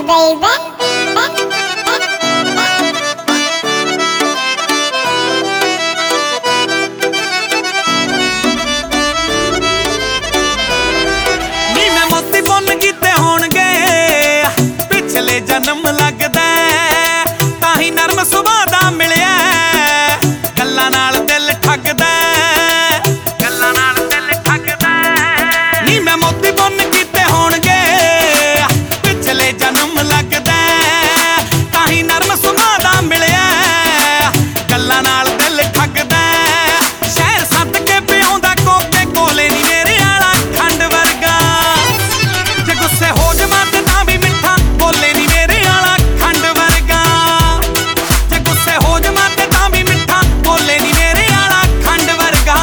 baby. ਨੀ ਮੈਂ ਮੋਤੀ ਪੁੰਨ ਕੀਤੇ ਹੋਣਗੇ ਪਿਛਲੇ ਜਨਮ ਲੱਗਦਾ ਤਾਂ ਹੀ ਨਰਮ ਸੁਭਾਅ ਦਾ ਮਿਲਿਆ ਗੱਲਾਂ ਨਾਲ ਦਿਲ ਠੱਗਦਾ ਨੀ ਮੈਂ ਮੋਤੀ ਪੁੰਨ ਕੀਤੇ ਹੋਣਗੇ ਪਿਛਲੇ ਜਨਮ ਲੱਗਦਾ ਤਾਂ ਹੀ ਨਰਮ ਸੁਭਾਅ ਦਾ ਮਿਲਿਆ ਗੱਲਾਂ ਨਾਲ ਦਿਲ ਠੱਗਦਾ ਸ਼ਹਿਰ ਸੱਦ ਕੇ ਪਿਆਉਂਦਾ ਕੋਕੇ ਕੋਲੇ ਨੀ ਮੇਰੇ ਆਲਾ ਖੰਡ ਵਰਗਾ ਜੇ ਗੁੱਸੇ ਹੋ ਜਾਵਾਂ ਤੇ ਤਾਂ ਵੀ ਮਿੱਠਾ ਬੋਲੇ ਨੀ ਮੇਰੇ ਆਲਾ ਖੰਡ ਵਰਗਾ ਜੇ ਗੁੱਸੇ ਹੋ ਜਾਵਾਂ ਤੇ ਤਾਂ ਵੀ ਮਿੱਠਾ ਬੋਲੇ ਨੀ ਮੇਰੇ ਆਲਾ ਖੰਡ ਵਰਗਾ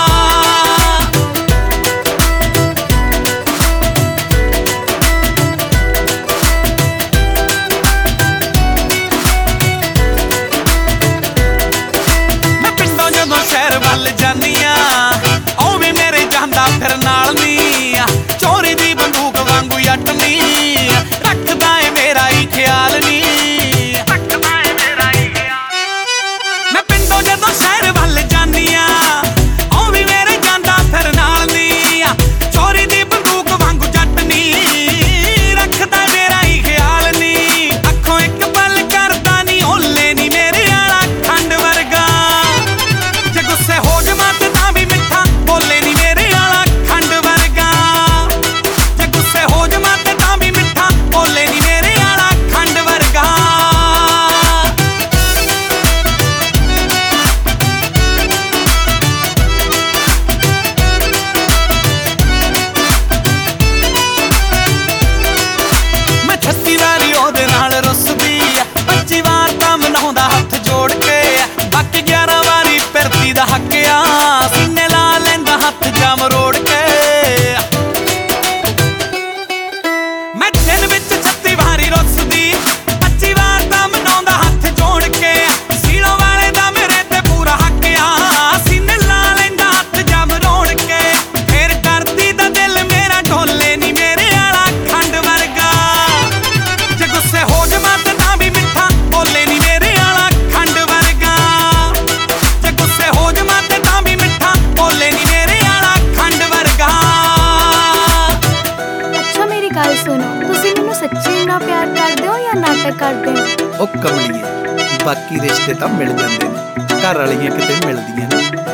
ਮੈਂ ਪਿੰਡੋਂ ਜਦੋਂ ਸ਼ਹਿਰ ਵੱਲ ਜਾਨੀ ਆ ਉਹ ਵੀ ਮੇਰੇ ਜਾਂਦਾ ਫਿਰ ਨਾਲ ਨੀ ਚੋਰੀ ਦੀ ਬੰਦੂਕ ਵਾਂਗੂ ਜੱਟ ਨੀ ਰੱਖਦਾ ਏ ਮੇਰਾ ਹੀ ਖਿਆਲ ਨੀ ਮੈਂ ਪਿੰਡੋਂ ਜਦੋਂ ਸ਼ਹਿਰ ਵੱਲ ਜਾਨੀ ਆ ਉਹ ਵੀ ਮੇਰੇ ਜਾਂਦਾ ਫਿਰ ਨਾਲ ਨੀ ਚੋਰੀ ਦੀ ਬੰਦੂਕ ਵਾਂਗੂ ਜੱਟ ਨੀ ਰੱਖਦਾ ਮੇਰਾ ਹੀ ਖਿਆਲ ਨੀ ਅੱਖੋਂ ਇੱਕ ਪਲ ਕਰਦਾ ਨੀ ਓਲੇ ਨੀ ਮੇਰੇ ਆਲਾ ਖੰਡ ਵਰਗਾ ਜੇ ਗੁੱਸੇ ਹੋ ਜਾਵਾਂ ਤੇ ਤਾਂ ਵੀ ਮਿੱਠਾ ਬੋਲੇ ਨੀ ਮੇਰੇ ਆਲਾ ਖੰਡ ਵਰਗਾ ਜੇ ਗੁੱਸੇ ਹੋ ਜਾਵਾਂ ਤੇ ਤਾਂ ਵੀ ਮਿੱਠਾ ਬੋਲੇ ਨੀ ਮੇਰੇ ਆਲਾ ਖੰਡ ਵਰਗਾ ਮੈਂ 36 ਵਾਰੀ ਉਹਦੇ ਨਾਲ ਰੁੱਸਦੀ 25 ਵਾਰ ਤਾਂ ਮਨਾਉਂਦਾ ਹੱਥ ਜੋੜ ਕੇ ਬਾਕੀ 11 ਵਾਰੀ ਫਿਰਦੀ ਦਾ ਹੱਕ ਆ ਸੀਨੇ ਲਾ ਲੈਂਦਾ ਹੱਥ ਜਾਮ ਰੋੜ ਕੇ ਮੈਂ ਦਿਨ ਵਿੱਚ 36 ਵਾਰੀ ਰੁੱਸਦੀ 25 ਵਾਰ ਤਾਂ ਮਨਾਉਂਦਾ ਹੱਥ ਜੋੜ ਕੇ ਸੀਲੋਂ ਵਾਲੇ ਦਾ ਮੇਰੇ ਤੇ ਪੂਰਾ ਹੱਕ ਆ ਸੀਨੇ ਲਾ ਲੈਂਦਾ ਹੱਥ ਜਾਮ ਰੋੜ ਕੇ ਫੇਰ ਕਰਦੀ ਦਾ ਦਿਲ ਮੇਰਾ ਢੋਲੇ ਨੀ ਮੇਰੇ ਆਲਾ ਖੰਡ ਵਰਗਾ ਜੇ ਗੁੱਸੇ ਹੋ ਜਾਵਾਂ ਤੇ ਤਾਂ ਵੀ ਮਿੱਠਾ ਬੋਲੇ ਨੀ ਮੇਰੇ ਆਲਾ ਖੰਡ ਵਰਗਾ ਜੇ ਗੁੱਸੇ ਹੋ ਜਾਵਾਂ ਤੇ ਤਾਂ ਵੀ ਮਿੱਠਾ ਬੋਲੇ ਨੀ ਮੇਰੇ ਆਲਾ ਖੰਡ ਵਰਗਾ ਅੱਛਾ ਮੇਰੀ ਗੱਲ ਸੁਣੋ, ਤੁਸੀਂ ਮੈਨੂੰ ਸੱਚੀ ਇੰਨਾ ਪਿਆਰ ਕਰਦੇ ਹੋ ਜਾਂ ਨਾਟਕ ਕਰਦੇ ਹੋ? ਉਹ ਕਮਲੀਏ ਬਾਕੀ ਰਿਸ਼ਤੇ ਤਾਂ ਮਿਲ ਜਾਂਦੇ ਨੇ, ਘਰ ਵਾਲੀਆਂ ਕਿਤੇ ਮਿਲਦੀਆਂ ਨੇ।